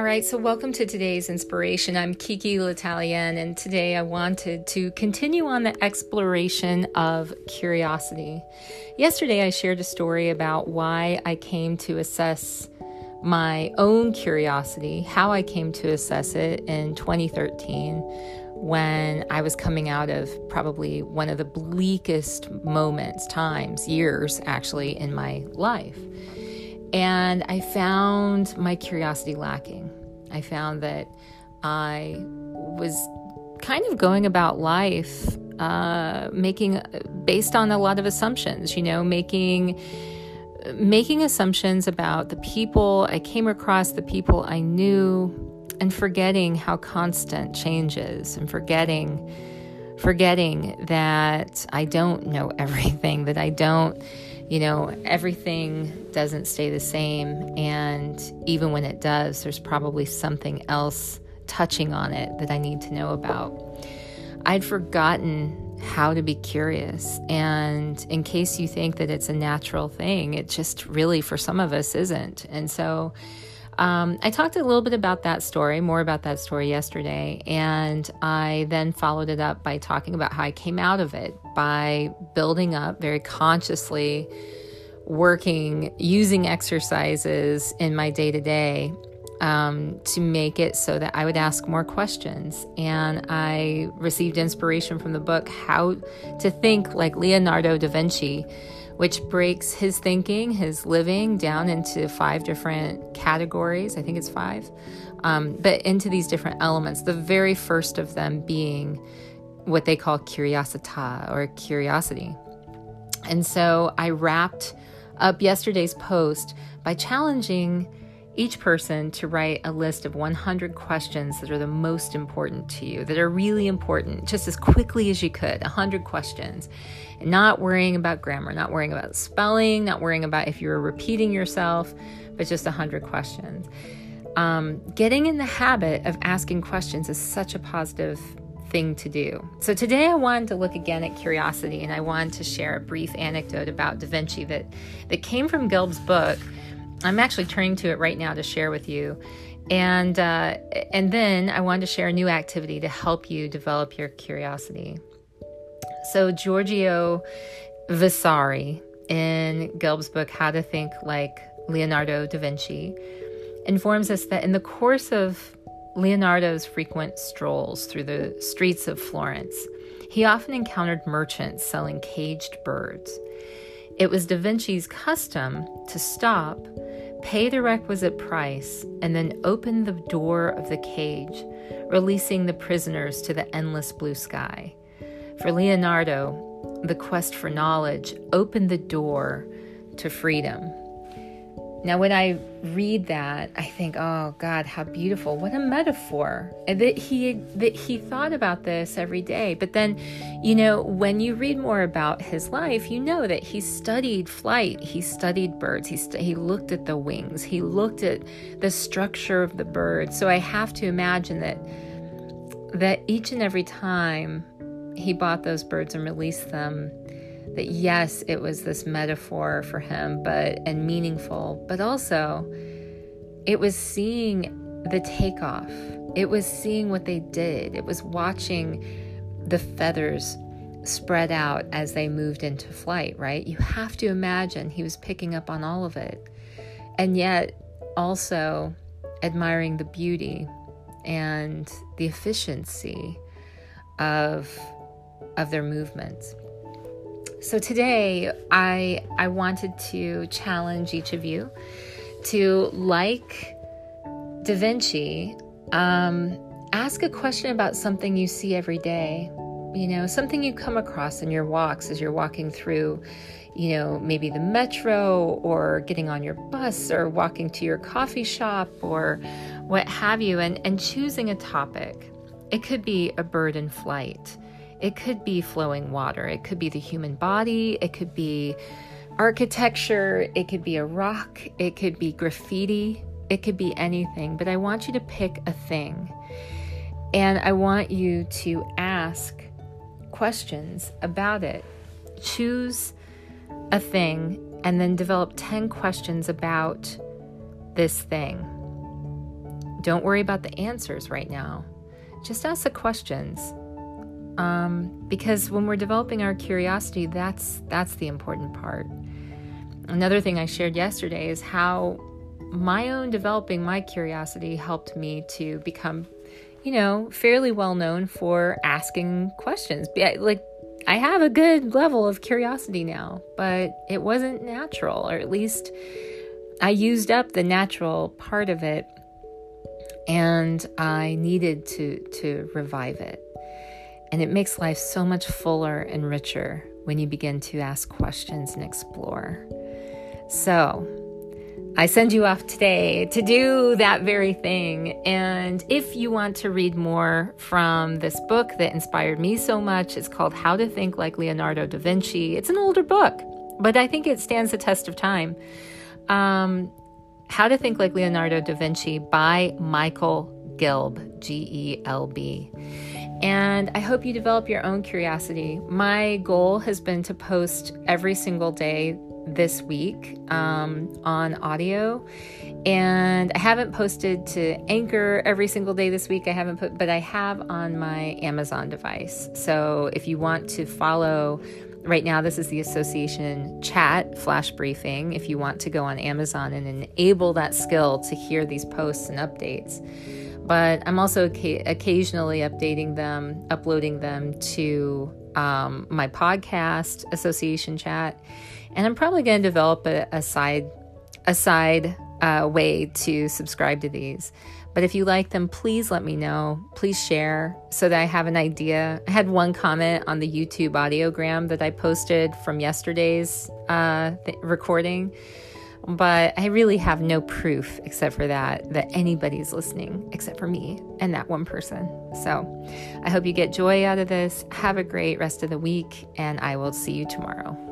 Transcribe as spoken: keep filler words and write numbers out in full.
All right, so welcome to today's inspiration. I'm Kiki L'Italienne, and today I wanted to continue on the exploration of curiosity. Yesterday, I shared a story about why I came to assess my own curiosity, how I came to assess it in twenty thirteen, when I was coming out of probably one of the bleakest moments, times, years actually, in my life. And I found my curiosity lacking. I found that I was kind of going about life uh, making, based on a lot of assumptions, you know, making, making assumptions about the people I came across, the people I knew, and forgetting how constant change is, and forgetting, forgetting that I don't know everything, that I don't You know, everything doesn't stay the same, and even when it does, there's probably something else touching on it that I need to know about. I'd forgotten how to be curious, and in case you think that it's a natural thing, it just really, for some of us, isn't. And so um, I talked a little bit about that story, more about that story yesterday, and I then followed it up by talking about how I came out of it, by building up very consciously, working, using exercises in my day-to-day um, to make it so that I would ask more questions. And I received inspiration from the book, How to Think Like Leonardo da Vinci, which breaks his thinking, his living, down into five different categories. I think it's five, um, but into these different elements. The very first of them being what they call curiosità, or curiosity. And so I wrapped up yesterday's post by challenging each person to write a list of one hundred questions that are the most important to you, that are really important, just as quickly as you could, one hundred questions. And not worrying about grammar, not worrying about spelling, not worrying about if you're repeating yourself, but just one hundred questions. Um, getting in the habit of asking questions is such a positive thing to do. So today I wanted to look again at curiosity, and I wanted to share a brief anecdote about Da Vinci that, that came from Gelb's book. I'm actually turning to it right now to share with you. And, uh, and then I wanted to share a new activity to help you develop your curiosity. So Giorgio Vasari, in Gelb's book, How to Think Like Leonardo da Vinci, informs us that in the course of Leonardo's frequent strolls through the streets of Florence, he often encountered merchants selling caged birds. It was Da Vinci's custom to stop, pay the requisite price, and then open the door of the cage, releasing the prisoners to the endless blue sky. For Leonardo, the quest for knowledge opened the door to freedom. Now, when I read that, I think, oh God, how beautiful. What a metaphor. And that he, that he thought about this every day. But then, you know, when you read more about his life, you know that he studied flight. He studied birds. He, st- he looked at the wings. He looked at the structure of the bird. So I have to imagine that, that each and every time he bought those birds and released them, that yes, it was this metaphor for him, but and meaningful, but also it was seeing the takeoff. It was seeing what they did. It was watching the feathers spread out as they moved into flight, right? You have to imagine he was picking up on all of it, and yet also admiring the beauty and the efficiency of, of their movements. So today, I I wanted to challenge each of you to, like Da Vinci, um, ask a question about something you see every day. You know, something you come across in your walks as you're walking through, you know, maybe the metro, or getting on your bus, or walking to your coffee shop, or what have you, and, and choosing a topic. It could be a bird in flight. It could be flowing water. It could be the human body. It could be architecture. It could be a rock. It could be graffiti. It could be anything. But I want you to pick a thing. And I want you to ask questions about it. Choose a thing and then develop ten questions about this thing. don't worry about the answers right now. Just ask the questions. Um, because when we're developing our curiosity, that's that's the important part. Another thing I shared yesterday is how my own developing my curiosity helped me to become, you know, fairly well known for asking questions. Like, I have a good level of curiosity now, but it wasn't natural, or at least I used up the natural part of it, and I needed to to revive it. And it makes life so much fuller and richer when you begin to ask questions and explore. So I send you off today to do that very thing. And if you want to read more from this book that inspired me so much, it's called How to Think Like Leonardo da Vinci. It's an older book, but I think it stands the test of time. Um, How to Think Like Leonardo da Vinci by Michael Gelb, G E L B. And I hope you develop your own curiosity. My goal has been to post every single day this week um, on audio. And I haven't posted to Anchor every single day this week. I haven't put, but I have on my Amazon device. So if you want to follow, right now this is the association chat flash briefing. If you want to go on Amazon and enable that skill to hear these posts and updates. But I'm also oca- occasionally updating them, uploading them to um, my podcast, Association Chat. And I'm probably going to develop a, a side, a side uh, way to subscribe to these. But if you like them, please let me know. Please share so that I have an idea. I had one comment on the YouTube audiogram that I posted from yesterday's uh, th- recording. But I really have no proof except for that, that anybody's listening except for me and that one person. So I hope you get joy out of this. Have a great rest of the week, and I will see you tomorrow.